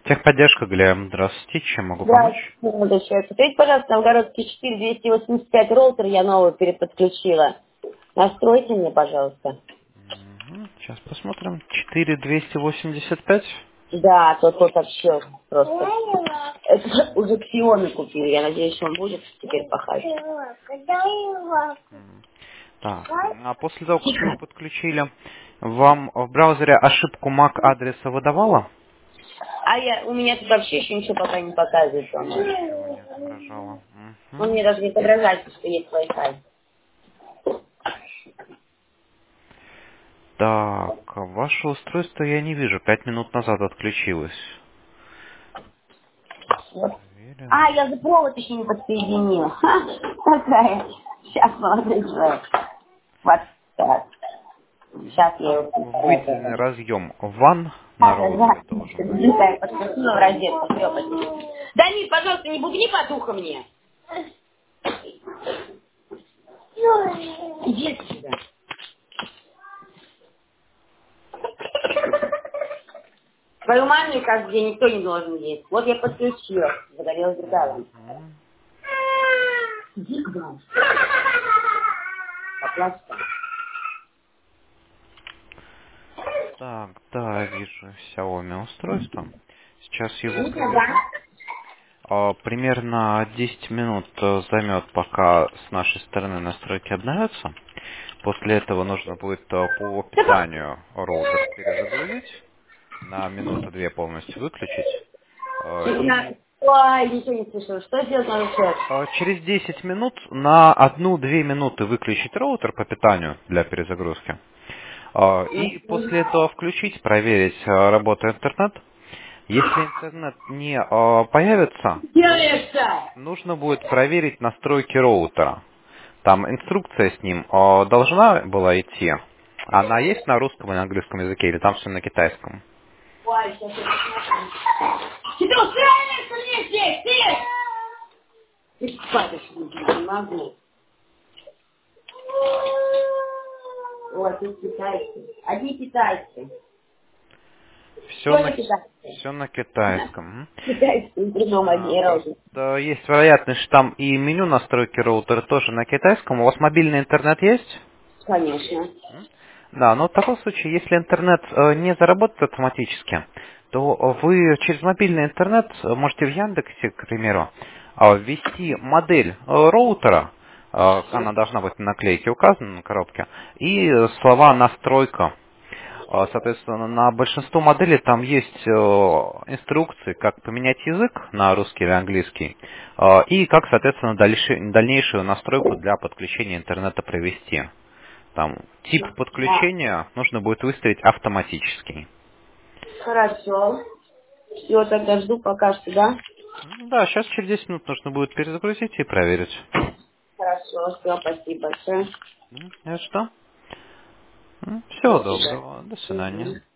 Техподдержка, Глеб. Здравствуйте. Чем могу помочь? Да, секунду, сейчас. Скажите, пожалуйста, Новгородский 4285 роутер я новый переподключила. Настройте мне, пожалуйста. Сейчас посмотрим. 4285. Да, тот вообще просто. Это уже Ксионы купили. Я надеюсь, он будет теперь пахать. Так, а после того, как вы подключили, вам в браузере ошибку MAC адреса выдавала? У меня тут вообще еще ничего пока не показывает. Ничего Он не отображало. Он Мгм. мне даже не отображает, что есть Wi-Fi. Так, ваше устройство я не вижу. 5 минут назад отключилось. Вот. Проверим. Я за провод еще не подсоединила. Ха, такая. Сейчас, молодой человек. Вот так. Сейчас я его Выделенный подключу. разъем WAN на роутере должен быть. Да, подключила в розетку. Все, подключила. Дамир, пожалуйста, не бубни потухо мне. Иди отсюда. Твою маму каждый день никто не должен есть. Вот я подключила. Загорелась другая лампа. Мгм. Иди к нам. Поплачь там. Так, да, вижу Xiaomi устройство. Сейчас его Видно, проверю. да? Примерно 10 минут займет, пока с нашей стороны настройки обновятся. После этого нужно будет по питанию роутер перезагрузить, на минуту-две полностью выключить. И Ой, ничего не слышала. Что делать надо сейчас? через 10 минут на 1-2 минуты выключить роутер по питанию для перезагрузки. И после этого включить, проверить, работает интернет. Если интернет не появится, Делаешь-то? нужно будет проверить настройки роутера. Там инструкция с ним должна была идти. Она есть на русском и на английском языке, или там все на китайском? Ой, сейчас я посмотрю. Ты устраиваешься мне здесь, ты? Ты спать не могу. Ой, тут китайцы. Одни китайцы. Все Кто на, не китайцы? все на китайском. Мгм. Китайцы придумал одни роды. Просто есть вероятность, что там и меню настройки роутера тоже на китайском. У вас мобильный интернет есть? Конечно. Да, но в таком случае, если интернет не заработает автоматически, то вы через мобильный интернет можете в Яндексе, к примеру, ввести модель роутера, она должна быть на наклейке указана на коробке, и слова «настройка». Соответственно, на большинство моделей там есть инструкции, как поменять язык на русский или английский, и как, соответственно, дальнейшую настройку для подключения интернета провести. Там тип Да. подключения нужно будет выставить автоматический. Хорошо. Все, тогда жду пока что, да? Да, сейчас через 10 минут нужно будет перезагрузить и проверить. Хорошо, все, спасибо большое. Это что? Всего До доброго. До свидания. свидания. Мгм.